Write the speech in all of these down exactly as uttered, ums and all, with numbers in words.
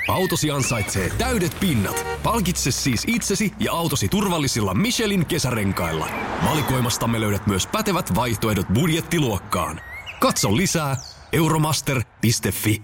Autosi ansaitsee täydet pinnat. Palkitse siis itsesi ja autosi turvallisilla Michelin kesärenkailla. Valikoimastamme löydät myös pätevät vaihtoehdot budjettiluokkaan. Katso lisää euromaster piste fi.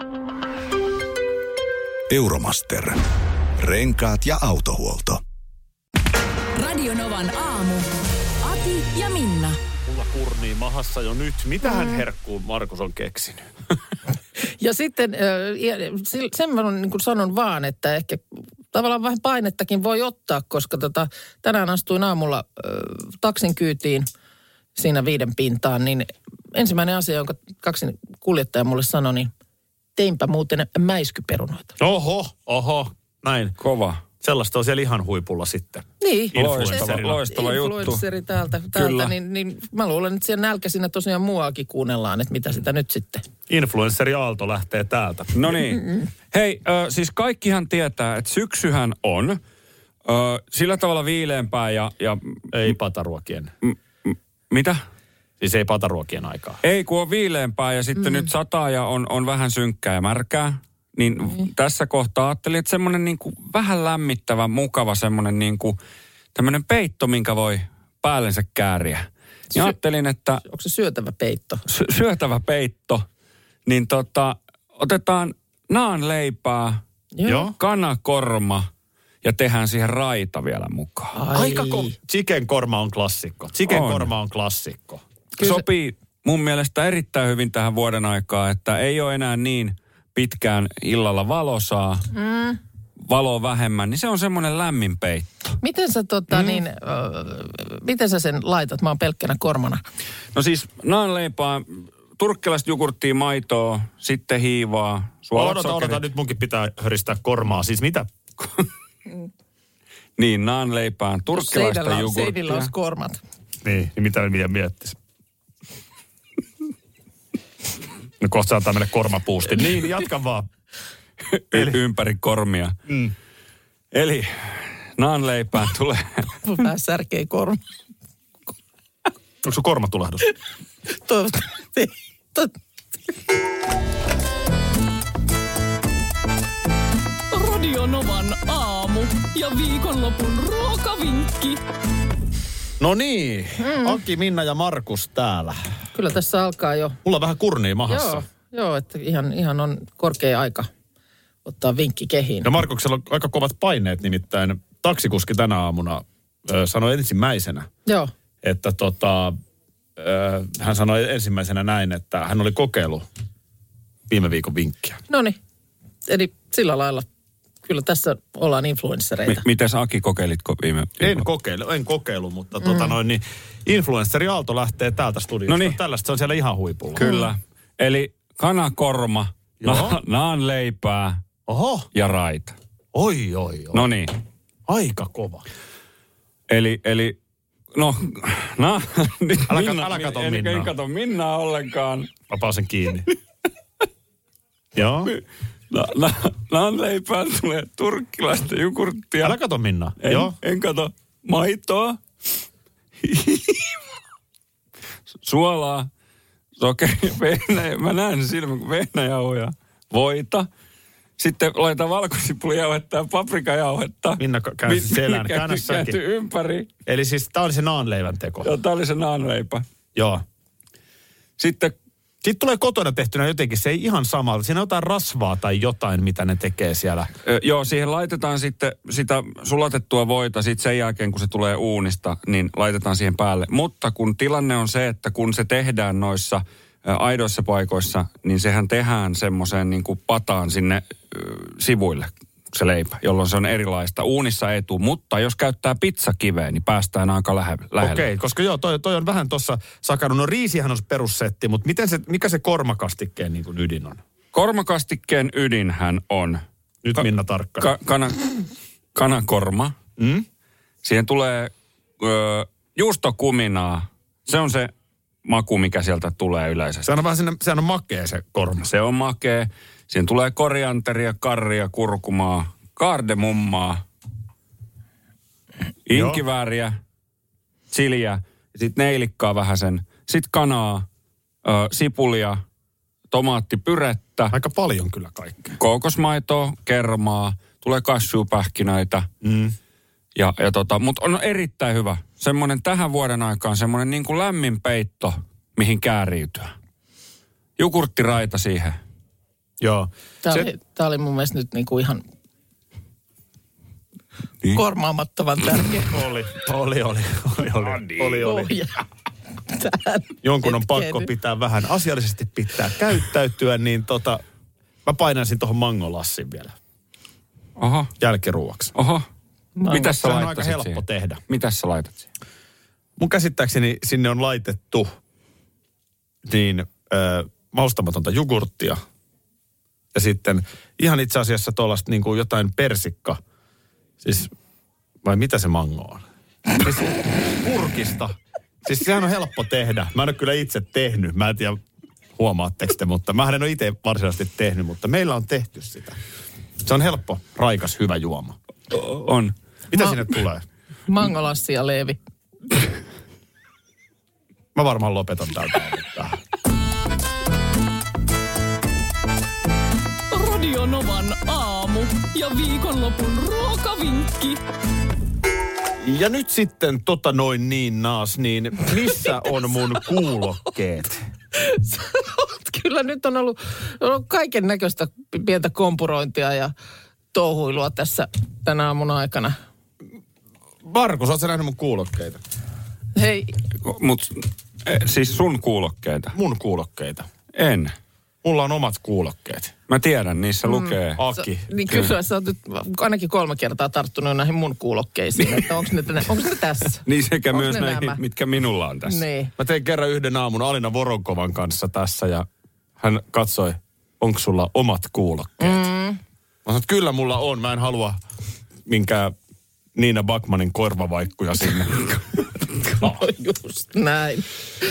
Euromaster. Renkaat ja autohuolto. Radionovan aamu. Ati ja Minna. Mulla kurnii mahassa jo nyt. Mitähän mm. herkkuu Markus on keksinyt? Ja sitten sen mä niin kuin sanon vaan, että ehkä tavallaan vähän painettakin voi ottaa, koska tota, tänään astuin aamulla äh, taksin kyytiin siinä viiden pintaan, niin ensimmäinen asia, jonka taksin kuljettaja mulle sanoi, niin teinpä muuten mäiskyperunoita. Oho, oho, näin. Kova. Sellaista on siellä ihan huipulla sitten. Niin. Loistava, loistava juttu. Influensseri täältä, täältä niin, niin mä luulen, että siellä nälkäisinä tosiaan muakin kuunnellaan, että mitä sitä nyt sitten. Influensseri Aalto lähtee täältä. No niin. Mm-mm. Hei, äh, siis kaikkihan tietää, että syksyhän on äh, sillä tavalla viileämpää ja... ja ei pataruokien. M- m- mitä? Siis ei pataruokien aikaa. Ei, kun on viileämpää ja sitten mm. nyt sataa ja on, on vähän synkkää ja märkää. Niin mm. tässä kohtaa ajattelin, että semmoinen niin kuin vähän lämmittävä, mukava semmoinen niin kuin tämmöinen peitto, minkä voi päällensä kääriä. Niin ajattelin, että... Onko se syötävä peitto? Sy- syötävä peitto. Niin tota, otetaan naanleipää, Joo. kanakorma ja tehdään siihen raita vielä mukaan. Ai. Aika ko- chicken korma on klassikko. Chicken on. korma on klassikko. Kyllä Sopii mun mielestä erittäin hyvin tähän vuoden aikaan, että ei ole enää niin pitkään illalla valosaa, mm. valoa vähemmän, niin se on semmoinen lämmin peitto. Miten sä, tota, mm. niin, äh, miten sä sen laitat? Mä oon pelkkänä kormana. No siis naanleipää, turkkilaista jogurttia, maitoa, sitten hiivaa, suolat, Odota, sokerit. odota, nyt munkin pitää höristää kormaa. Siis mitä? Niin, naanleipään, turkkilaista Seidellä, jogurttia. Seidillä olisi kormat. Niin, niin mitä minä miettisin? No kohta saattaa mennä kormapuusti. Niin, jatka vaan. Eli ympäri kormia. Mm. Eli naanleipään tulee... Vähän särkee korma. Onko se kormatulehdus? Toivottavasti. Radionovan aamu ja viikonlopun ruokavinkki. No niin, mm. Aki, Minna ja Markus täällä. Kyllä tässä alkaa jo. Mulla on vähän kurnia mahassa. Joo, joo että ihan, ihan on korkea aika ottaa vinkki kehiin. Ja Markuksella on aika kovat paineet, nimittäin taksikuski tänä aamuna ö, sanoi ensimmäisenä, Joo. että tota, ö, hän sanoi ensimmäisenä näin, että hän oli kokeillut viime viikon vinkkiä. Noniin, eli sillä lailla kyllä tässä ollaan influenssereita. M- Mites Aki, kokeilitko viime En kokeilu, en kokeilu, mutta mm. tota noin, niin influenssari Aalto lähtee täältä studiosta. Noniin. Tällaista se on siellä ihan huipulla. Kyllä. Eli kanakorma, na- naanleipää Oho. ja raita. Oi, oi, oi. No niin. Aika kova. Eli, eli, no, na, nyt Älä, Minna, älä kato en, Minnaa. En kato Minnaa ollenkaan. Mä pausen kiinni. Joo. Na, na, naanleipään tulee turkkilaista jogurttia. Älä kato Minnaa. En, Joo. en kato maitoa. Suolaa. Sokeri, vehnä, mä näen silmän, vehnäjauhoja, voita. Sitten laitetaan valkosipulijauhetta ja paprikajauhetta. Minna käänsi selän, käännä säkin. Käänty ympäri. Eli siis tää oli se naanleivän teko. Joo, tää oli se naanleipä. Joo. Sitten Sitten tulee kotona tehtynä jotenkin, se ei ihan samalta. Siinä on jotain rasvaa tai jotain, mitä ne tekee siellä. Ö, joo, siihen laitetaan sitten sitä sulatettua voita. Sitten sen jälkeen, kun se tulee uunista, niin laitetaan siihen päälle. Mutta kun tilanne on se, että kun se tehdään noissa ä, aidoissa paikoissa, niin sehän tehdään semmoiseen niin kuin pataan sinne ö, sivuille se leipä, jolloin se on erilaista. Uunissa ei tule, mutta jos käyttää pizzakiveä, niin päästään aika lähe- lähelle. Okei, koska joo, toi, toi on vähän tuossa sakannut. No riisihän on perussetti, mutta miten se, mikä se kormakastikkeen niin kuin ydin on? Kormakastikkeen ydinhän on Nyt Ka- Minna tarkka. ka- kana, kanakorma. Mm? Siihen tulee ö, juustokuminaa. Se on se maku, mikä sieltä tulee yleisesti. Sehän on vähän sinne, sehän on makea se korma. Se on makea. Siihen tulee korianteria, karria, kurkumaa, kaardemummaa, inkivääriä, chiliä, sitten neilikkaa vähän sen. Sitten kanaa, ö, sipulia, tomaattipyrettä, Aika paljon kyllä kaikkea. kookosmaitoa, kermaa, tulee kassuupähkinöitä. Mm. Ja, ja tota, mutta on erittäin hyvä. Semmoinen tähän vuoden aikaan semmoinen niin kuin lämmin peitto, mihin kääriytyä. Jogurttiraita siihen. Joo. Tämä, Se- oli, tämä oli mun mielestä nyt niinku ihan Niin. kormaamattoman tärkeä Oli, oli, oli, oli, oli, oli, oli. pohja tähän Jonkun on hetkeen pakko nyt. pitää vähän, asiallisesti pitää käyttäytyä, niin tota, mä painaisin tuohon mangolassin vielä Oho, jälkiruuaksi. oho. Mango. Mitäs sä Se on aika laittasit helppo siihen? tehdä. Mitäs sä laitat siihen? Mun käsittääkseni sinne on laitettu niin ö, maustamatonta jogurttia ja sitten ihan itse asiassa tuollaista niin kuin jotain persikka, siis vai mitä se mango on? Siis purkista. Siis sehän on helppo tehdä. Mä en ole kyllä itse tehnyt. Mä en tiedä, huomaatteko te, mutta mä en ole itse varsinaisesti tehnyt, mutta meillä on tehty sitä. Se on helppo, raikas, hyvä juoma. On. Mitä Mä- sinne tulee? Mangolassi ja Leevi. Mä varmaan lopetan täältä. tähän. Radio Novan aamu ja viikonlopun ruokavinkki. Ja nyt sitten tota noin niin naas, niin missä on mun kuulokkeet? Kyllä nyt on ollut, on ollut kaiken näköistä pientä kompurointia ja touhuilua tässä tänä aamun aikana. Markus, ootko sä nähnyt mun kuulokkeita? Hei, Mut eh, siis sun kuulokkeita? Mun kuulokkeita. En. Mulla on omat kuulokkeet. Mä tiedän, niissä mm. lukee. Aki. niin kyllä sä oot nyt ainakin kolme kertaa tarttunut näihin mun kuulokkeisiin, että onko ne, onko ne tässä? Niin sekä Onks myös ne näihin, nämä? mitkä minulla on tässä. Niin. Mä tein kerran yhden aamun Alina Voronkovan kanssa tässä ja hän katsoi, onko sulla omat kuulokkeet. Mm. Mä sanoin, että kyllä mulla on. Mä en halua minkään Niina Backmanin korvavaikkuja sinne. No just näin.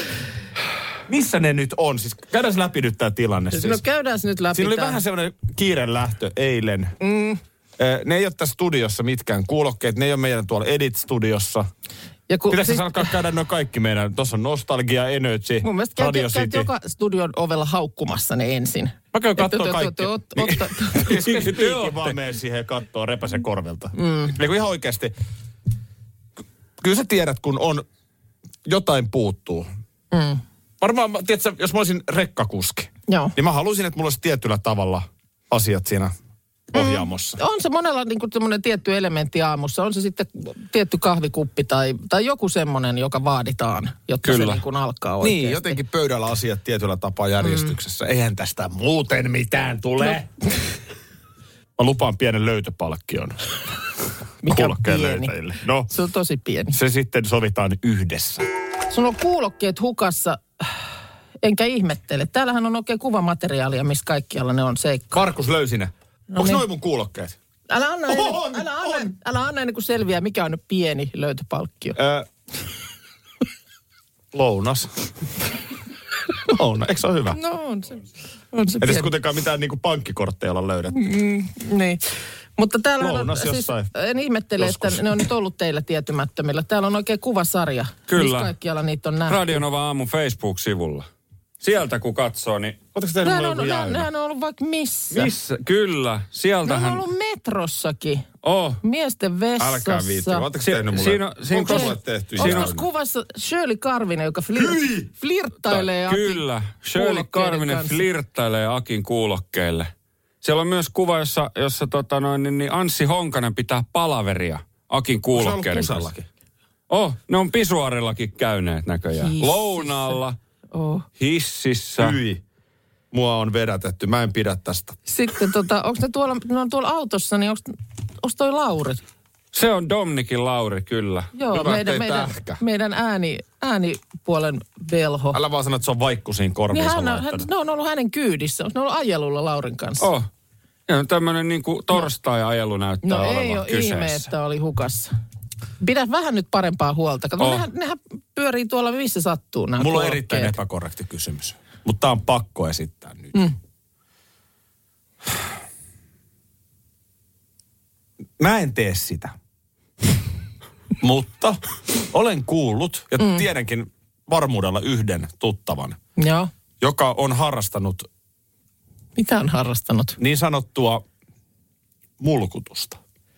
Missä ne nyt on? Siis käydään läpi nyt tää tilanne. Siis. No käydään nyt läpi. Siinä oli tää. vähän semmoinen kiire lähtö eilen. Mm. Eh, Ne ei ole tässä studiossa mitkään kuulokkeet. Ne ei ole meidän tuolla Edit-studiossa. Ja kun, Pitäisi siis, alkaa käydä noin kaikki meidän. Tuossa on Nostalgia, Energy, mun mielestä Radio käyt, käyt City. joka studion ovella haukkumassa ne ensin. Mä käyn kattoo Että- kaikki. että- että- että- otta- Keskipiikki vaan mene siihen kattoo repäsen korvilta. Mm. Niin ihan oikeasti. Kyllä sä tiedät, kun on jotain puuttuu. Mm. Varmaan, tiedätkö, jos mä olisin rekkakuski, Joo. niin mä haluaisin, että mulla olisi tietyllä tavalla asiat siinä ohjaamossa. On se monella niin kuin semmoinen tietty elementti aamussa. On se sitten tietty kahvikuppi tai, tai joku semmoinen, joka vaaditaan, jotta Kyllä. se niin kuin alkaa oikeasti. Niin, jotenkin pöydällä asiat tietyllä tapaa järjestyksessä. Mm. Eihän tästä muuten mitään tule. No. Mä lupaan pienen löytöpalkkion. Mikä kuulokkeen pieni. löytäjille. No, Se on tosi pieni. se sitten sovitaan yhdessä. Sulla on kuulokkeet hukassa, enkä ihmettele. Täällähän on oikein kuvamateriaalia, missä kaikkialla ne on seikkaa. Markus löysi ne. No Onko niin. noin mun kuulokkeet? Älä anna, ennen, On, älä anna, on. älä anna ennen kuin selviää, mikä on nyt pieni löytöpalkkio. Öö, lounas. Lounas, eikö se ole hyvä? No on se, on se Ei tässä pieni. kuitenkaan mitään niinku pankkikortteja olla löydetty. Niin. Mutta täällä on, Lounas siis, jossain en ihmettele, joskus. että ne on nyt ollut teillä tietymättömillä. Täällä on oikein kuvasarja. Kyllä. Missä kaikkialla niitä on nähty. Radio Nova aamun Facebook-sivulla. Sieltä kun katsoo, niin... Oletteko teillä Nehän mulla on, joku nehän, jäynä? nehän on ollut vaikka missä. Missä? Kyllä. Ne on Sieltähän... ollut metrossakin. Oh. Miesten vessassa. Älkää viitti. Oletteko Si- tehnyt mulle? siinä on- siinä Onko on- mulle tehty Onko jäynä? tuossa kuvassa Shirley Karvinen, joka flir, Hyi! flirttailee Akin Kyllä. Shirley kuulokkeiden Karvinen kanssa? flirttailee Akin kuulokkeille. Siellä on myös kuva, jossa, jossa tota noin, niin, niin Anssi Honkanen pitää palaveria Akin Onko se ollut kuulokkeiden kanssa. Kusallakin? Oh, ne on pisuarillakin käyneet näköjään. Hississä. Lounaalla, Oh. hississä. Hyi. Mua on vedätetty. Mä en pidä tästä. Sitten tota, onko ne tuolla, ne on tuolla autossa, niin onko toi Lauri? Se on Dominikin Lauri, kyllä. Joo, Hyvä, meidän, ettei meidän, tähkä. meidän ääni, äänipuolen velho. Älä vaan sano, että se on vaikkusiin Niin korviinsa hän, on- hän, laittanut. ne on ollut hänen kyydissä. Ne on ollut ajelulla Laurin kanssa. Oh. Ja tämmöinen niin kuin torstai-ajelu näyttää No olevan ei ole kyseessä. ihme, että oli hukassa. Pidä vähän nyt parempaa huolta. Kato, Oh. nehän, nehän pyörii tuolla, missä sattuu nämä Mulla on kuulokkeet. erittäin epäkorrekti kysymys. Mutta tää on pakko esittää nyt. Mm. Mä en tee sitä. Mutta olen kuullut ja mm. tiedänkin varmuudella yhden tuttavan, Joo. joka on harrastanut Mitä on harrastanut? Niin sanottua mulkutusta.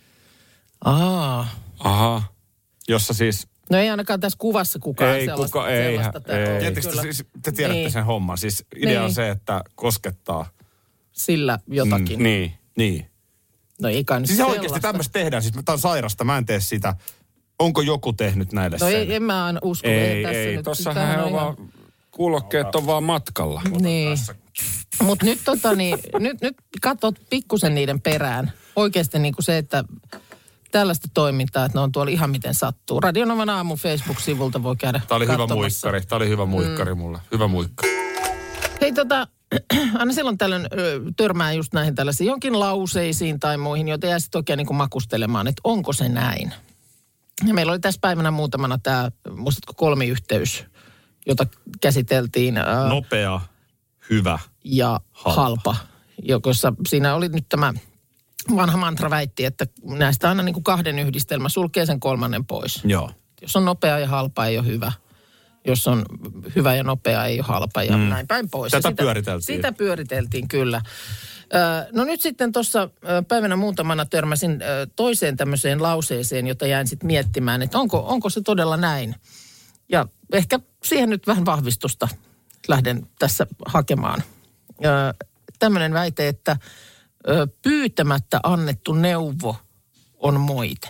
Aa. Aha. Jossa siis... No ei ainakaan tässä kuvassa kukaan Ei, sellaista. kuka- ei, sellaista ei. ole, Tietysti kyllä. siis, te tiedätte Niin. sen homman. Siis idea on Niin. se, että koskettaa. Sillä jotakin. Mm, niin. Niin. No ei kai nyt Siis sellaista. oikeasti tämmöistä tehdään. Siis tämä on sairasta, mä en tee sitä. Onko joku tehnyt näille No sen? ei, en mä aina usko. Ei, tässä ei. nyt- Tossahan tämähän he on ihan- vaan, kuulokkeet on vaan matkalla. Niin. Mutta nyt, tota, niin, nyt, nyt katsot pikkusen niiden perään. Oikeasti niin kuin se, että tällaista toimintaa, että ne on tuolla ihan miten sattuu. Radionovan aamun Facebook-sivulta voi käydä Tämä oli hyvä katsomassa. muikkari. Tämä oli hyvä muikkari mm. mulle. Hyvä muikkari. Hei tota, aina silloin tällöin ö, törmää just näihin tällaisiin jonkin lauseisiin tai muihin, joita jää sitten oikein niin kuin makustelemaan, että onko se näin. Ja meillä oli tässä päivänä muutamana tämä, muistatko, kolmiyhteys, jota käsiteltiin. Ää, Nopea, hyvä. ja Halpa. halpa, jossa siinä oli nyt tämä vanha mantra väitti, että näistä aina niin kuin kahden yhdistelmä sulkee sen kolmannen pois. Joo. Jos on nopea ja halpa, ei ole hyvä. Jos on hyvä ja nopea, ei ole halpa ja mm. näin päin pois. Tätä Ja sitä, pyöriteltiin. Sitä pyöriteltiin, kyllä. Ö, no nyt sitten tuossa päivänä muutamana törmäsin ö, toiseen tämmöiseen lauseeseen, jota jäin sitten miettimään, että onko, onko se todella näin. Ja ehkä siihen nyt vähän vahvistusta lähden tässä hakemaan. Ö, tämmöinen väite, että ö, pyytämättä annettu neuvo on moite.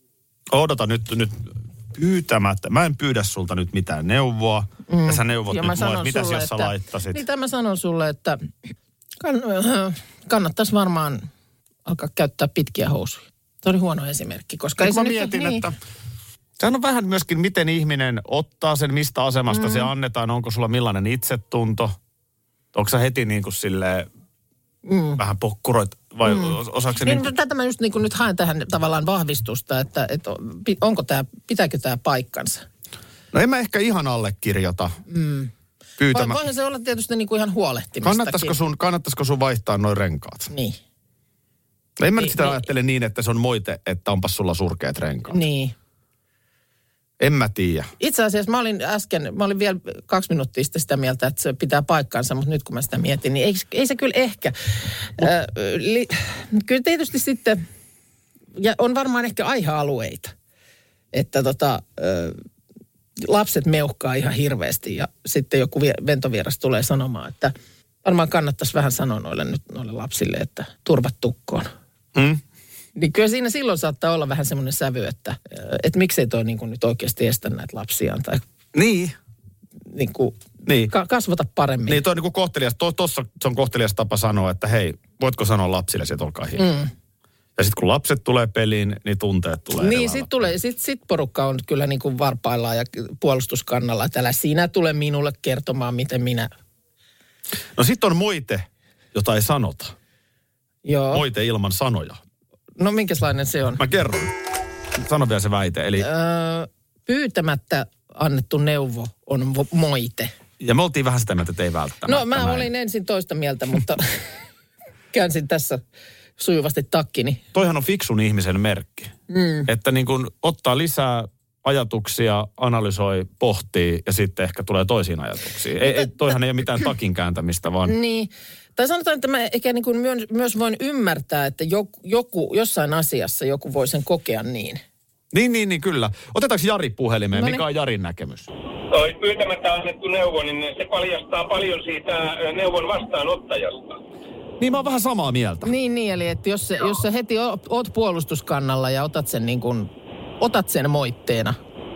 Odota nyt, nyt pyytämättä. Mä en pyydä sulta nyt mitään neuvoa. Mm. Ja sä neuvot Ja nyt mä mua, sanon että mitäs sulle, jos sä että- laittasit. Niin tämä sanon sulle, että kann, kannattaisi varmaan alkaa käyttää pitkiä housuja. Tämä oli huono esimerkki, koska ei Mä se nyt mietin, niin. että sehän on vähän myöskin, miten ihminen ottaa sen, mistä asemasta mm. se annetaan. Onko sulla millainen itsetunto? Onko sä heti niin kuin silleen mm. vähän pokkuroit vai mm. osaako se Niin, niin? tätä mä just niin kuin nyt haen tähän tavallaan vahvistusta, että, että onko tämä, pitääkö tämä paikkansa. No en mä ehkä ihan allekirjoita. Mm. Pyytämä. Voihan se olla tietysti niin kuin ihan huolehtimistakin. Kannattaisiko sun, kannattaisiko sun vaihtaa noin renkaat? Niin, No en mä Niin, nyt sitä niin. ajattele niin, että se on moite, että onpas sulla surkeat renkaat. niin. En mä tiedä. Itse asiassa mä olin äsken, mä olin vielä kaksi minuuttia sitten sitä mieltä, että se pitää paikkansa, mutta nyt kun mä sitä mietin, niin ei, ei se kyllä ehkä. Äh, li, kyllä tietysti sitten, ja on varmaan ehkä aihealueita, että tota, äh, lapset meuhkaa ihan hirveästi ja sitten joku vie, ventovieras tulee sanomaan, että varmaan kannattaisi vähän sanoa noille, nyt, noille lapsille, että turvat tukkoon. Mm? Niin kyllä siinä silloin saattaa olla vähän semmoinen sävy, että, että miksei toi niin kuin nyt oikeasti estä näitä lapsiaan tai Niin. niin kuin Niin. ka- kasvata paremmin. Niin toi on niin kuin kohtelias, to, tossa se on kohtelias tapa sanoa, että hei, voitko sanoa lapsille, että olkaa hiljaa. Mm. Ja sitten kun lapset tulee peliin, niin tunteet tulee eri Niin, lailla. sitten tulee, sit, sit porukka on kyllä niin kuin varpaillaan ja puolustuskannalla, että älä sinä tule minulle kertomaan, miten minä. No sitten on moite, jota ei sanota. Joo. Moite ilman sanoja. No minkälainen se on? Mä kerron. Sano vielä se väite. Eli, Öö, pyytämättä annettu neuvo on vo- moite. ja me oltiin vähän sitä mieltä, että ei välttämättä. No mä näin. olin ensin toista mieltä, mutta käänsin tässä sujuvasti takkini. Toihan on fiksun ihmisen merkki. Mm. Että niin kun ottaa lisää ajatuksia, analysoi, pohtii ja sitten ehkä tulee toisiin ajatuksiin. Ei, ei, toihan ei ole mitään takin kääntämistä, vaan Niin. Tai sanotaan, että mä ehkä niin kuin myön- myös voin ymmärtää, että joku, joku, jossain asiassa joku voi sen kokea niin. niin, niin, niin kyllä. Otetaanko Jari puhelimeen? Noniin. Mikä on Jarin näkemys? Toi pyytämättä annettu neuvo, niin se paljastaa paljon siitä ö, neuvon vastaanottajasta. Niin mä oon vähän samaa mieltä. Niin, niin, eli että jos, se, jos sä heti oot, oot puolustuskannalla ja otat sen niin kuin, otat sen moitteena.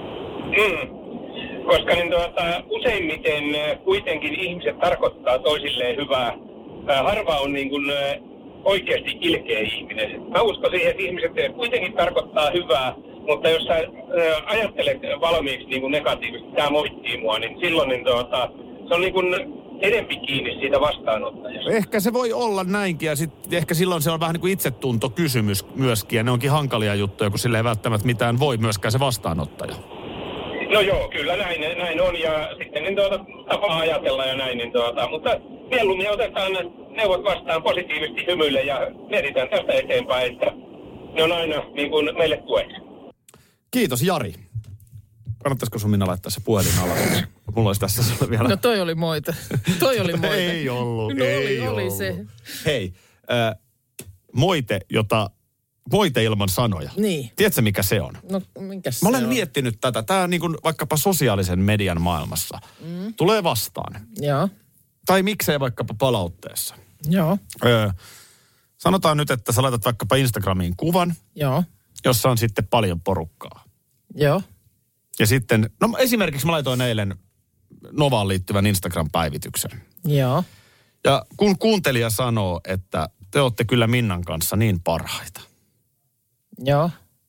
Mm. Koska niin tuota, useimmiten ö, kuitenkin ihmiset tarkoittaa toisilleen hyvää. Ää, harva on niin kuin, ö, oikeasti ilkeä ihminen. Mä uskon siihen, että ihmiset kuitenkin tarkoittaa hyvää, mutta jos sä ö, ajattelet valmiiksi niin kuin negatiivisesti, tämä moittii mua, niin silloin niin tuota, se on niin kuin edempi kiinni siitä vastaanottajasta. Ehkä se voi olla näinkin ja sitten ehkä silloin se on vähän niin kuin itsetuntokysymys myöskin ja ne onkin hankalia juttuja, kun sille ei välttämättä mitään voi myöskään se vastaanottaja. No joo, kyllä näin, näin on ja sitten niin tuota, tapaa ajatella ja näin. Niin tuota, mutta mieluummin otetaan neuvot vastaan positiivisesti hymyille ja mietitään tästä eteenpäin, että ne on aina niin kuin meille tueksi. Kiitos Jari. kannattaisiko sun Minna laittaa se puhelin alas? Mulla olisi tässä sulle vielä. No toi oli moite. Toi oli moite. Ei ollut, no, ei oli, ollut. oli se. Hei, äh, moite, jota, moite ilman sanoja. Niin. Tiedätkö mikä se on? No minkäs Mä olen se on? miettinyt tätä. Tämä on niin kuin vaikkapa sosiaalisen median maailmassa. Mm. Tulee vastaan. Joo. Tai miksei vaikkapa palautteessa. Joo. Öö, sanotaan nyt, että sä laitat vaikkapa Instagramiin kuvan, Joo. jossa on sitten paljon porukkaa. Joo. Ja sitten, no esimerkiksi mä laitoin eilen Novaan liittyvän Instagram-päivityksen. Joo. Ja kun kuuntelija sanoo, että te olette kyllä Minnan kanssa niin parhaita. Joo.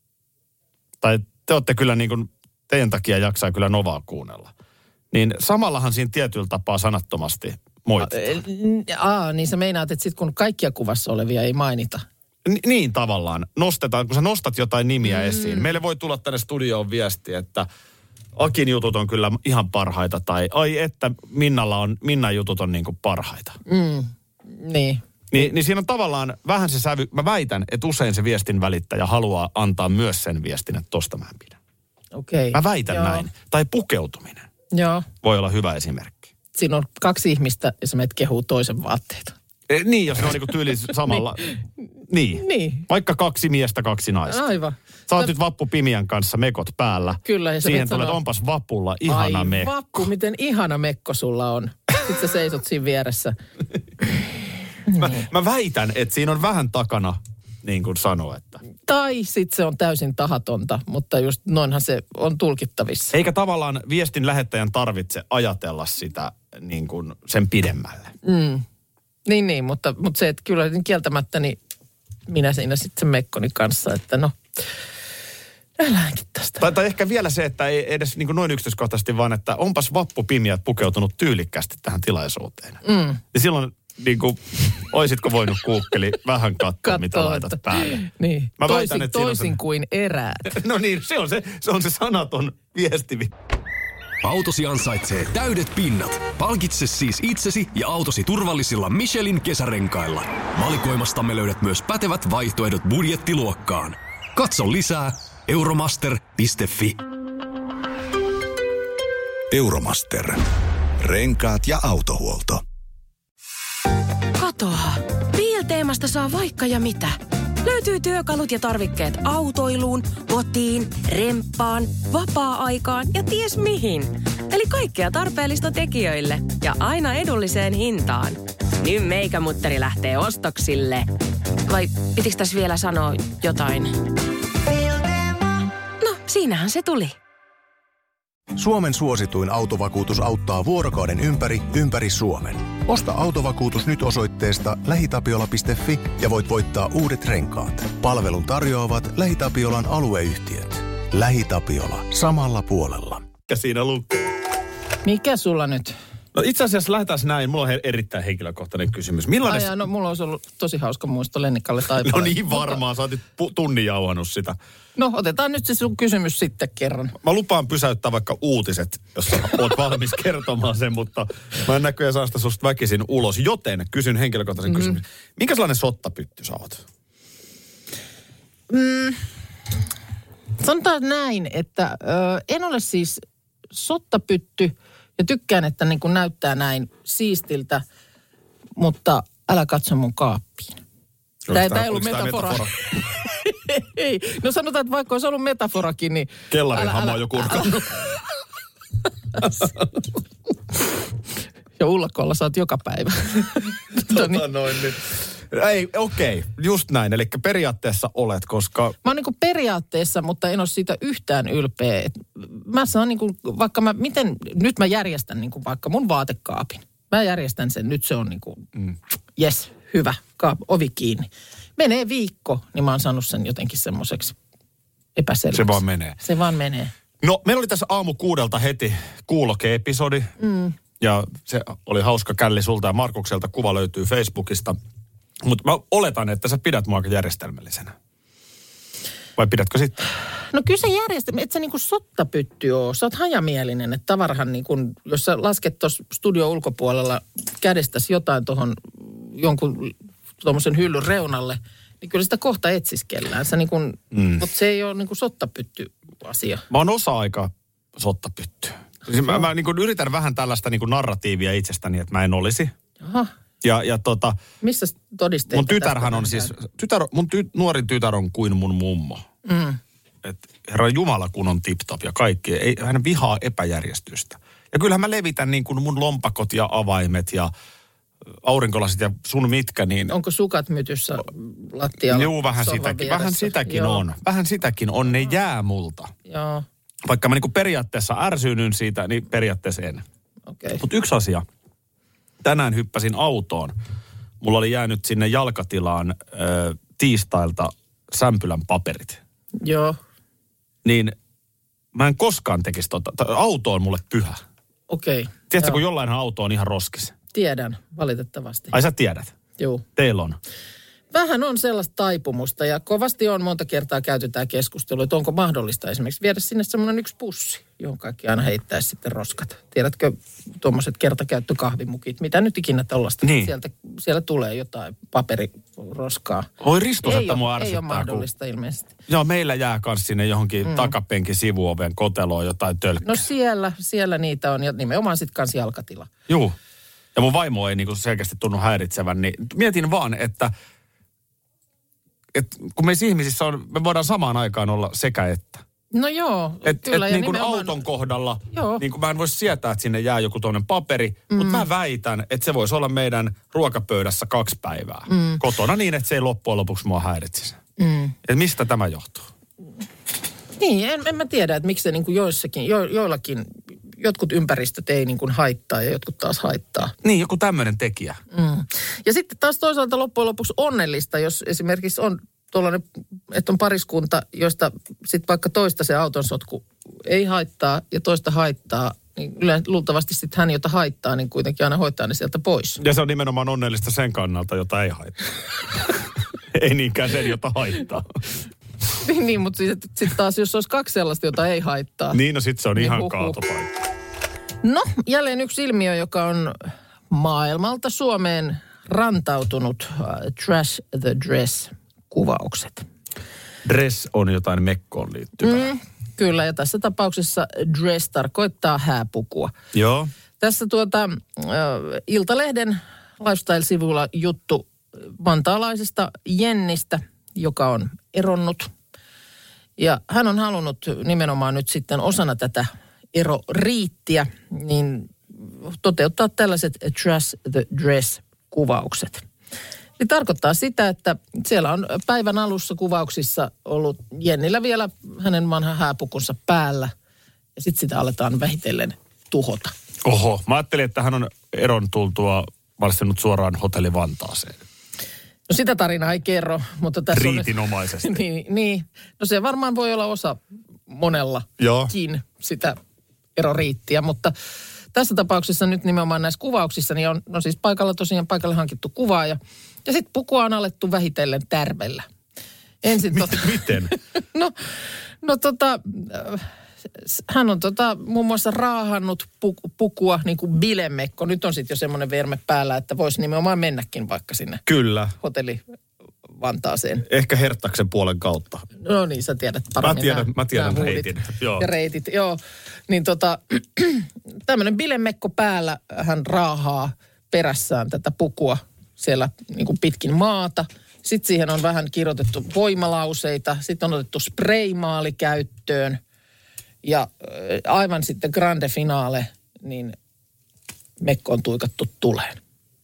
Tai te olette kyllä niin kuin, teidän takia jaksaa kyllä Novaa kuunnella. Niin samallahan siinä tietyllä tapaa sanattomasti moititaan. Aa, niin sä meinaat, että sit kun kaikkia kuvassa olevia ei mainita. Ni- niin tavallaan. Nostetaan, kun sä nostat jotain nimiä mm. esiin. Meille voi tulla tänne studioon viesti, että Akin jutut on kyllä ihan parhaita. Tai ai että Minnalla on, Minnan jutut on niin kuin parhaita. Mm. Niin. Ni, niin siinä on tavallaan vähän se sävy. Mä väitän, että usein se viestin välittäjä haluaa antaa myös sen viestin, että tosta mä en pidä. Okei. Mä väitän Joo. näin. Tai pukeutuminen Joo. voi olla hyvä esimerkki. Siinä on kaksi ihmistä ja sä menet kehuu toisen vaatteita. E, niin, jos ne on niinku tyyli samalla. niin. Niin. Vaikka kaksi miestä, kaksi naista. Aivan. Sä oot Mä- nyt Vappu Pimiän kanssa mekot päällä. Kyllä, ja sä siihen menet tulee, sanoa, onpas Vapulla ihana ai, mekko. Vappu, miten ihana mekko sulla on. Sitten sä seisot siinä vieressä. Mä, mä väitän, että siinä on vähän takana, niin kuin sanoo, että. Tai sitten se on täysin tahatonta, mutta just noinhan se on tulkittavissa. Eikä tavallaan viestin lähettäjän tarvitse ajatella sitä niin kuin sen pidemmälle. Mm. Niin, niin, mutta, mutta se, että kyllä niin kieltämättä niin minä siinä sitten sen mekkoni kanssa, että no, äläänkin tästä. Tai, tai ehkä vielä se, että ei edes niin kuin noin yksityiskohtaisesti, vaan että onpas Vappu Pimiät pukeutunut tyylikkäästi tähän tilaisuuteen. Mm. Ja silloin niin kuin, oisitko voinut kuukkeli vähän katsoa, Katsoa, mitä laitat että- päälle. Niin, Mä toisin, väitän, että siinä on toisin se- kuin eräät. No niin, se on se, se on se sanaton viesti. Autosi ansaitsee täydet pinnat. Palkitse siis itsesi ja autosi turvallisilla Michelin kesärenkailla. Valikoimastamme löydät myös pätevät vaihtoehdot budjettiluokkaan. Katso lisää euromaster piste fi. Euromaster. Renkaat ja autohuolto. Katoaa. B L-teemasta saa vaikka ja mitä. Löytyy työkalut ja tarvikkeet autoiluun, kotiin, remppaan, vapaa-aikaan ja ties mihin. Eli kaikkea tarpeellista tekijöille ja aina edulliseen hintaan. Nyt meikämutteri lähtee ostoksille. Vai pitikö tässä vielä sanoa jotain? No, siinähän se tuli. Suomen suosituin autovakuutus auttaa vuorokauden ympäri, ympäri Suomen. Osta autovakuutus nyt osoitteesta lähitapiola piste fi ja voit voittaa uudet renkaat. Palvelun tarjoavat LähiTapiolan alueyhtiöt. LähiTapiola. Samalla puolella. Ja siinä lukee. Mikä sulla nyt? No itse asiassa lähdetään näin. Mulla on he- erittäin henkilökohtainen kysymys. Millainen... Ai, ja, no mulla olisi ollut tosi hauska muisto Lennikalle Taipale. No niin varmaan, sä oot nyt pu- tunnin jauhannut sitä. No otetaan nyt se sun kysymys sitten kerran. Mä lupaan pysäyttää vaikka uutiset, jos sä oot valmis kertomaan sen, mutta mä en näköjään saa sitä susta väkisin ulos. Joten kysyn henkilökohtaisen mm-hmm. kysymyksen. Minkä sellainen sottapytty sä oot? Mm, sanotaan näin, että ö, en ole siis sottapytty ja tykkään, että niin kuin näyttää näin siistiltä, mutta älä katso mun kaappiin. Tämä, tämä ei ollut Oliko tää metafora. metafora? Ei. No sanotaan, että vaikka olisi ollut metaforakin, niin... Kellarin älä- hamma on älä- jo kurkannut. Ja ullakolla saat joka päivä. Tota Toni. noin, niin. Ei, okei, okay, just näin. Eli periaatteessa olet, koska... Mä oon niin kuin periaatteessa, mutta en ole siitä yhtään ylpeä. Et mä saan niin kuin, vaikka mä, miten, nyt mä järjestän niin kuin vaikka mun vaatekaapin. Mä järjestän sen, nyt se on niin kuin, mm. yes, hyvä, kaap, ovi kiinni. Menee viikko, niin mä oon saanut sen jotenkin semmoiseksi epäselväksi. Se vaan menee. Se vaan menee. No, meillä oli tässä aamu kuudelta heti kuuloke-episodi. Mm. Ja se oli hauska källi sulta ja Markukselta. Kuva löytyy Facebookista. Mutta mä oletan, että sä pidät mua aika järjestelmällisenä. Vai pidätkö sitten? No kyllä se järjestelmä, et sä niinku sottapytty oo. Sä oot hajamielinen, että tavarahan niin kun, jos sä lasket tuossa studio ulkopuolella kädestäsi jotain tuohon jonkun tuommoisen hyllyn reunalle, niin kyllä sitä kohta etsiskellään. Sä niin kun, mm. Mutta se ei ole niin kuin sottapytty asia. Mä oon osa-aika sottapyttyä. Siis mä, mä niin kuin yritän vähän tällaista niin kuin narratiivia itsestäni, että mä en olisi. Aha. Ja, ja tota... Missä todisteita? Mun tytärhän on siis... Tytär, mun ty, nuorin tytär on kuin mun mummo. Mm. Että herra Jumala, kun on tip-top ja kaikki. Ei, hän vihaa epäjärjestystä. Ja kyllähän mä levitän niin kuin mun lompakot ja avaimet ja aurinkolasit ja sun mitkä, niin... Onko sukat mytyssä lattialla? Joo, vähän sitäkin. Vähän sitäkin Joo. on. Vähän sitäkin on. Ne jää multa. Joo. Vaikka mä niin kuin periaatteessa ärsyynyn siitä, niin periaatteessa en. Okay. Mutta yksi asia. Tänään hyppäsin autoon. Mulla oli jäänyt sinne jalkatilaan ö, tiistailta sämpylän paperit. Joo. Niin mä en koskaan tekisi tota. Auto on mulle pyhä. Okei. Okay. Tiedätkö, kun jollain auto on ihan roskis? Tiedän, valitettavasti. Ai sä tiedät? Joo. Teillä on. Vähän on sellaista taipumusta ja kovasti on monta kertaa käyty tämä keskustelu, että onko mahdollista esimerkiksi viedä sinne semmoinen yksi pussi, johon kaikki aina heittäisi sitten roskat. Tiedätkö tuommoiset kertakäyttökahvimukit, mitä nyt ikinä tollaista, niin. sieltä, siellä tulee jotain paperiroskaa. Oi Ristus, että mua ärsyttää. Ei ole mahdollista kun... ilmeisesti. Joo, meillä jää kans sinne johonkin mm. takapenkin sivuoven koteloon jotain tölkkää. No siellä, siellä niitä on ja nimenomaan sitten kans jalkatila. Joo. Ja mun vaimo ei niinku selkeästi tunnu häiritsevän, niin mietin vaan, että et kun meissä ihmisissä on, me voidaan samaan aikaan olla sekä että. No joo, et, kyllä. Et ja niin kuin nimenomaan... auton kohdalla, joo. niin kuin mä en voisi sietää, että sinne jää joku toinen paperi, mm. mutta mä väitän, että se voisi olla meidän ruokapöydässä kaksi päivää mm. kotona niin, että se ei loppujen lopuksi mua häiritsisi. Mm. Et mistä tämä johtuu? Niin, en, en mä tiedä, että miksi se niin kuin joissakin, jo, joillakin, jotkut ympäristöt ei niin kuin haittaa ja jotkut taas haittaa. Niin, joku tämmöinen tekijä. Mm. Ja sitten taas toisaalta loppujen lopuksi onnellista, jos esimerkiksi on tuollainen, että on pariskunta, josta sitten vaikka toista se auton sotku ei haittaa ja toista haittaa, niin yleensä luultavasti sitten hän, jota haittaa, niin kuitenkin aina hoitaa ne sieltä pois. Ja se on nimenomaan onnellista sen kannalta, jota ei haittaa. Ei niinkään sen, jota haittaa. Niin, mutta sitten sit taas, jos olisi kaksi sellaista, jota ei haittaa. Niin, no sitten se on niin ihan huhu. kaatopaikka. No, jälleen yksi ilmiö, joka on maailmalta Suomeen rantautunut uh, Trash the Dress-kuvaukset. Dress on jotain mekkoon liittyvää. Mm, kyllä, ja tässä tapauksessa dress tarkoittaa hääpukua. Joo. Tässä tuota uh, Iltalehden lifestyle-sivuilla juttu vantaalaisesta Jennistä, joka on eronnut. Ja hän on halunnut nimenomaan nyt sitten osana tätä eroriittiä, niin toteuttaa tällaiset Trash the Dress-kuvaukset. Eli tarkoittaa sitä, että siellä on päivän alussa kuvauksissa ollut Jennillä vielä hänen vanha hääpukunsa päällä. Ja sitten sitä aletaan vähitellen tuhota. Oho, mä ajattelin, että hän on eron tultua valstunut suoraan hotelli Vantaaseen. No sitä tarinaa ei kerro, mutta tässä riitinomaisesti. on... niin, niin, no se varmaan voi olla osa monellakin Joo. sitä eroriittiä, mutta tässä tapauksessa nyt nimenomaan näissä kuvauksissa, niin on no siis paikalla tosiaan paikalle hankittu kuvaaja. Ja sitten pukua on alettu vähitellen tärvellä. Ensin tota... Miten? no, no tota... Hän on tota, muun muassa raahannut pukua niin kuin bilemekko. Nyt on sitten jo semmoinen verme päällä, että voisi nimenomaan mennäkin vaikka sinne. Kyllä. Hotelli Vantaaseen. Ehkä Herttaksen puolen kautta. No niin, sä tiedät paremmin. Mä tiedän, nämä, mä tiedän nämä reitin. Joo. Ja reitit, joo. Niin tota, tämmöinen bilemekko päällä hän raahaa perässään tätä pukua siellä niin kuin pitkin maata. Sitten siihen on vähän kirjoitettu voimalauseita. Sitten on otettu spraymaali käyttöön. Ja aivan sitten grande finale, niin mekko on tuikattu tuleen.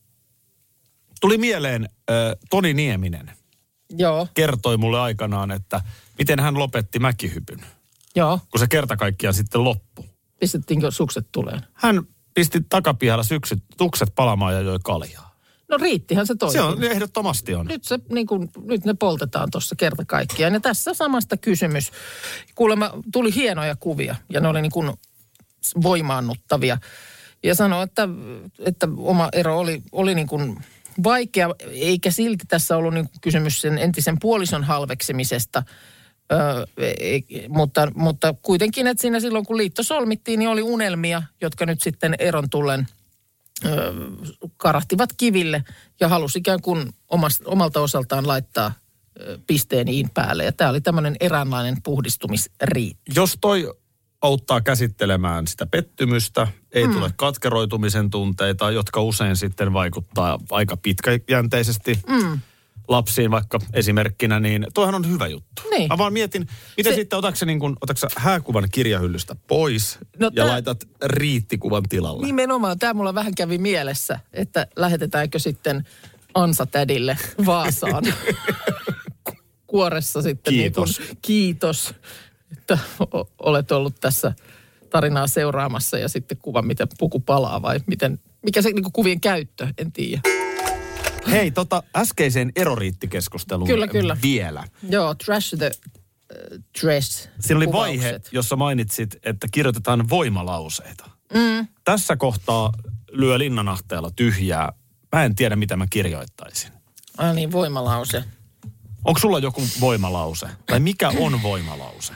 Tuli mieleen äh, Toni Nieminen. Joo. Kertoi mulle aikanaan, että miten hän lopetti mäkihypyn. Joo. Kun se kerta kaikkiaan sitten loppui. Pistettiinkö sukset tuleen? Hän pisti takapihalla syksyt, tukset palamaan ja joi kaljaa. No riittihän se toisin. Se on, ehdottomasti on. Nyt, se, niin kuin, nyt ne poltetaan tuossa kerta kaikkiaan. Ja tässä samasta kysymys. Kuulemma tuli hienoja kuvia ja ne oli niin kuin voimaannuttavia. Ja sanoi, että, että oma ero oli, oli niin kuin vaikea, eikä silti tässä ollut niin kuin kysymys sen entisen puolison halveksimisesta. Öö, ei, mutta, mutta kuitenkin, että siinä silloin kun liitto solmittiin, niin oli unelmia, jotka nyt sitten eron tullen Öö, karahtivat kiville ja halusi ikään kuin omast, omalta osaltaan laittaa ö, pisteen iin päälle. Ja tämä oli tämmöinen eräänlainen puhdistumisriitti. Jos toi auttaa käsittelemään sitä pettymystä, ei mm. tule katkeroitumisen tunteita, jotka usein sitten vaikuttaa aika pitkäjänteisesti mm. lapsiin vaikka esimerkkinä, niin toihan on hyvä juttu. Niin. Mä vaan mietin, miten se... sitten otatko niin kun, otatko hääkuvan kirjahyllystä pois no, ja tää... laitat riittikuvan tilalle? Nimenomaan, tämä mulla vähän kävi mielessä, että lähetetäänkö sitten Ansa-tädille Vaasaan kuoressa sitten. Kiitos. Niin kun, kiitos, että olet ollut tässä tarinaa seuraamassa ja sitten kuva, miten puku palaa vai miten, mikä se niin kuin kuvien käyttö, en tiedä. Hei, tota äskeiseen eroriittikeskusteluun kyllä, kyllä. vielä. Joo, trash the uh, dress. Siinä oli vaihe, jossa mainitsit, että kirjoitetaan voimalauseita. Mm. Tässä kohtaa lyö linnanahteella tyhjää. Mä en tiedä, mitä mä kirjoittaisin. Ai niin, voimalause. Onko sulla joku voimalause? Tai mikä on voimalause?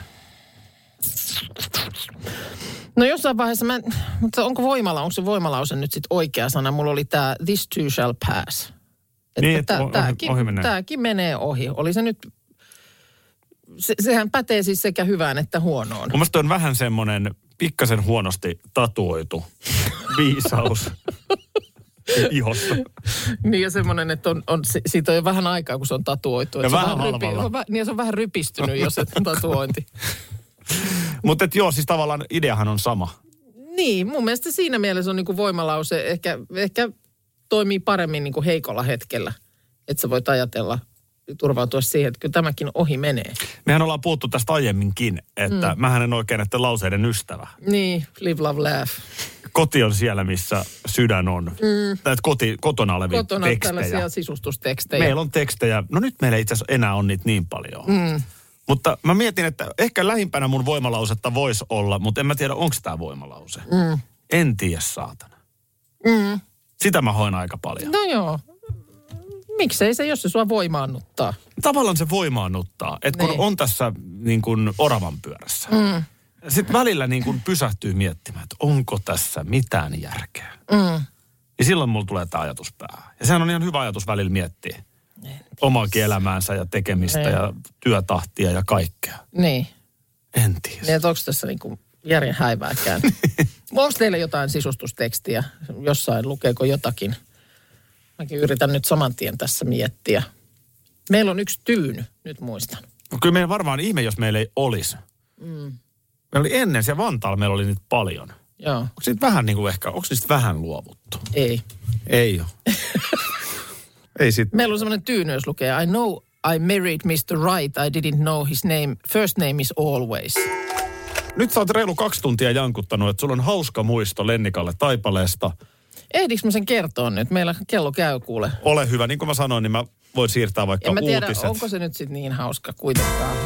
No jossain vaiheessa mä, mutta onko voimala, onko se voimalause nyt sitten oikea sana? Mulla oli tämä this too shall pass. Että niin, että tää, ohi, tääkin, ohi menee. Tämäkin menee ohi. Oli se nyt, se, sehän pätee siis sekä hyvään että huonoon. Mun mielestä on vähän semmoinen pikkasen huonosti tatuoitu viisaus ihossa. Niin ja semmoinen, että on, on, siitä on jo vähän aikaa, kun se on tatuoitu. Ja vähän on rypi, on, niin se on vähän rypistynyt, jos se tatuointi. Mutta joo, siis tavallaan ideahan on sama. Niin, mun mielestä siinä mielessä on niinku voimalause ehkä, ehkä toimii paremmin niinku heikolla hetkellä. Että sä voit ajatella, turvautua siihen, että kyllä tämäkin ohi menee. Mehän ollaan puhuttu tästä aiemminkin, että mm. mähän en oikein näiden lauseiden ystävä. Niin, live, love, laugh. Koti on siellä, missä sydän on. Mm. Näitä koti, kotona olevia kotona tekstejä. Kotona tällaisia sisustustekstejä. Meillä on tekstejä. No nyt meillä itse asiassa enää on niitä niin paljon. Mm. Mutta mä mietin, että ehkä lähimpänä mun voimalausetta voisi olla, mutta en mä tiedä, onko tämä voimalause. Mm. En tiedä, saatana. Mm. Sitä mä hoin aika paljon. No joo. Miksei se, jos se sua voimaannuttaa? Tavallaan se voimaannuttaa, että kun niin. on tässä niin kuin oravan pyörässä. Mm. Sitten välillä niin kuin pysähtyy miettimään, että onko tässä mitään järkeä. Mm. Ja silloin mulla tulee tämä ajatus päähän. Ja sehän on ihan hyvä ajatus välillä miettiä. Omaakin elämäänsä ja tekemistä niin. ja työtahtia ja kaikkea. Niin. En tiedä. Niin, että onko tässä niinku järjen häivääkään? Onko teillä jotain sisustustekstiä? Jossain lukeeko jotakin? Mäkin yritän nyt saman tien tässä miettiä. Meillä on yksi tyyny, nyt muistan. No kyllä meillä varmaan ihme, jos meillä ei olisi. Mm. Meillä oli ennen siellä Vantaalla, meillä oli nyt paljon. Joo. Onko siitä vähän niin kuin ehkä, onko niistä vähän luovuttu? Ei. Ei ole. Ei sit. Meillä on semmoinen tyyny, jos lukee, I know I married mister Right, I didn't know his name, first name is always. Nyt sä oot reilu kaksi tuntia jankuttanut, että sulla on hauska muisto Lennikalle Taipaleesta. Ehdinkö mä sen kertoa nyt? Meillä kello käy kuule. Ole hyvä, niin kuin mä sanoin, niin mä voin siirtää vaikka uutiset. En mä tiedä, onko se nyt sitten niin hauska kuitenkaan.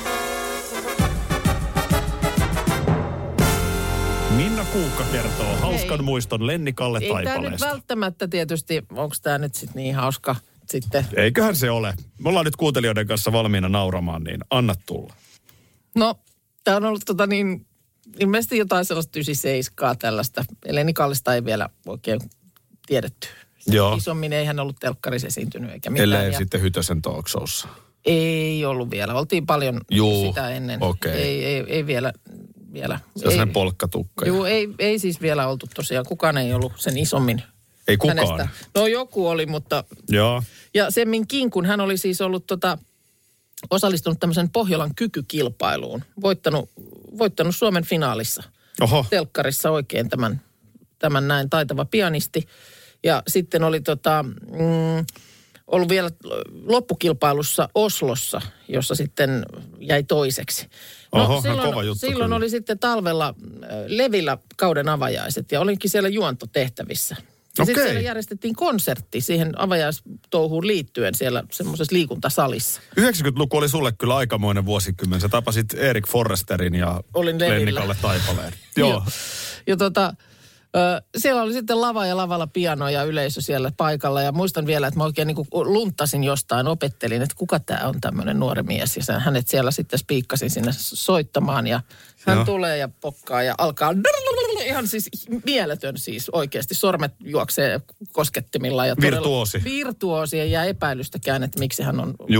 Minna Kuukka kertoo hauskan Hei. muiston Lennikalle Ei Taipaleesta. Ei tämä nyt välttämättä tietysti, onko tämä nyt sitten niin hauska sitten? Eiköhän se ole. Me ollaan nyt kuuntelijoiden kanssa valmiina nauramaan, niin anna tulla. No, tämä on ollut tota niin, ilmeisesti jotain sellaista yhdeksänkymmentäseitsemän tällaista. Lennikallista ei vielä oikein tiedetty. Joo. Isommin ei hän ollut telkkarissa esiintynyt eikä mitään. Ellei ja sitten Hytösen talk showssa. Ei ollut vielä. Oltiin paljon Juu, sitä ennen. Okay. Ei, ei, ei vielä. vielä. Se on sellainen polkkatukka. Joo, ei, ei siis vielä oltu tosiaan. Kukaan ei ollut sen isommin. Ei kukaan. Hänestä. No joku oli, mutta... Joo. Ja semminkin, kun hän oli siis ollut tota, osallistunut tämmöisen Pohjolan kykykilpailuun. Voittanut, voittanut Suomen finaalissa. Oho. Telkkarissa oikein tämän, tämän näin taitava pianisti. Ja sitten oli tota... Mm, ollut vielä loppukilpailussa Oslossa, jossa sitten jäi toiseksi. No, Oho, silloin, kova juttu silloin oli sitten talvella Levillä kauden avajaiset ja olinkin siellä juontotehtävissä. Ja Okei. sitten siellä järjestettiin konsertti siihen avajaistouhuun liittyen siellä semmoisessa liikuntasalissa. yhdeksänkymmentäluku oli sulle kyllä aikamoinen vuosikymmen. Sä tapasit Erik Forresterin ja Olin Levillä. Lennikalle Taipaleen. Joo. Joo. Ja tota... Siellä oli sitten lava ja lavalla piano ja yleisö siellä paikalla. Ja muistan vielä, että mä oikein niin kuin lunttasin jostain, opettelin, että kuka tämä on tämmöinen nuori mies. Ja sen, hänet siellä sitten spiikkasin sinne soittamaan. Ja hän Joo. tulee ja pokkaa ja alkaa... Ihan siis mieletön siis oikeasti. Sormet juoksee koskettimilla. Ja virtuosi. Virtuosi ja jää epäilystäkään, että miksi hän on Juh.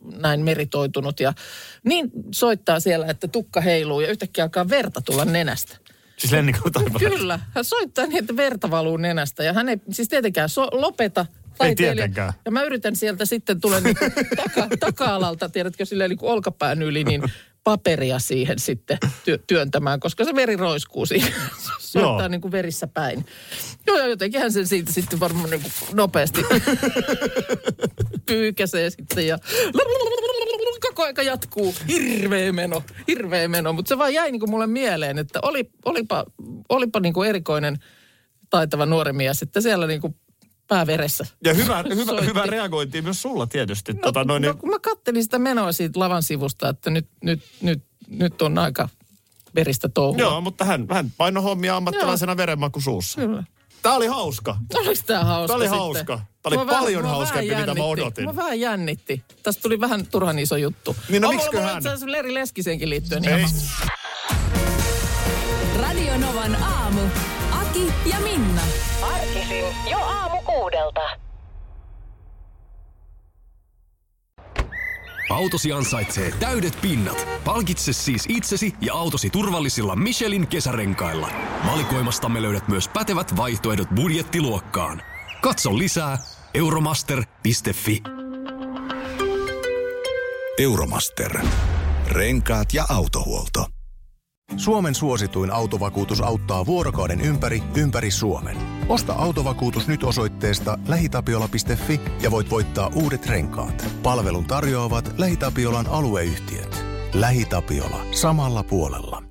näin meritoitunut. Ja niin soittaa siellä, että tukka heiluu ja yhtäkkiä alkaa verta tulla nenästä. Siis Lennikko Taipale. Kyllä, hän soittaa niin, että verta valuu nenästä ja hän ei siis tietenkään so, lopeta. Ei tietenkään. Ja mä yritän sieltä sitten tulen niin taka, taka-alalta, tiedätkö, silleen niin kuin olkapään yli, niin paperia siihen sitten työ, työntämään, koska se veri roiskuu siihen. Soittaa niin kuin verissä päin. Joo, ja jotenkin hän sen siitä sitten varmaan niin kuin nopeasti pyykäsee sitten ja koko aika jatkuu. Hirveä meno, hirveä meno. Mutta se vaan jäi niin kuin mulle mieleen, että oli, olipa, olipa niin kuin erikoinen taitava nuori mies, että siellä niin kuin pääveressä. Ja hyvä, hyvä, hyvä reagointi myös sulla tietysti. No, tota, noin, no kun mä kattelin sitä menoa siitä lavan sivusta, että nyt, nyt, nyt, nyt on aika veristä touhua. Joo, mutta hän, hän painoi hommia ammattilaisena Joo. verenmaku suussa. Kyllä. Tää oli hauska. Oliko tää hauska Tää oli sitten? hauska. Tää oli Mua paljon vähän, hauskempi, mitä mä odotin. Mua vähän jännitti. Tästä tuli vähän turhan iso juttu. Niin no On miksikö mulla hän? itse asiassa Leri Leskisenkin liittyen. Ei. Ihan. Radio Novan aamu. Aki ja Minna. Arkisin jo aamu kuudelta. Autosi ansaitsee täydet pinnat. Palkitse siis itsesi ja autosi turvallisilla Michelin kesärenkailla. Valikoimastamme löydät myös pätevät vaihtoehdot budjettiluokkaan. Katso lisää euromaster piste fi. Euromaster. Renkaat ja autohuolto. Suomen suosituin autovakuutus auttaa vuorokauden ympäri, ympäri Suomen. Osta autovakuutus nyt osoitteesta lähitapiola piste fi ja voit voittaa uudet renkaat. Palvelun tarjoavat LähiTapiolan alueyhtiöt. LähiTapiola. Samalla puolella.